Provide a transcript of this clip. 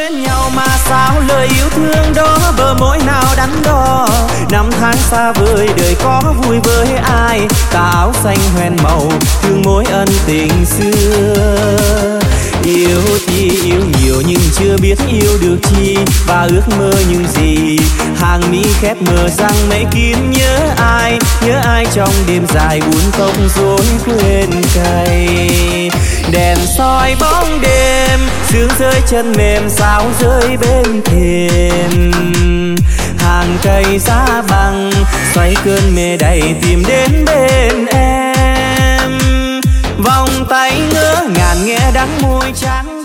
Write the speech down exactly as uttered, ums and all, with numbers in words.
bên nhau mà sao lời yêu thương đó bờ môi nào đắn đo. Năm tháng xa vời đời có vui với ai, tà áo xanh hoen màu thương mối ân tình xưa. Yêu thì yêu nhiều nhưng chưa biết yêu được chi, và ước mơ những gì hàng mi khép mờ rằng mây kín nhớ ai, nhớ ai trong đêm dài buồn tóc rối quên cay. Đèn soi bóng đêm sương rơi chân mềm sao rơi bên thềm, hàng cây giá băng xoay cơn mê đầy tìm đến bên em. Vòng tay ngỡ ngàng nghe đắng môi trắng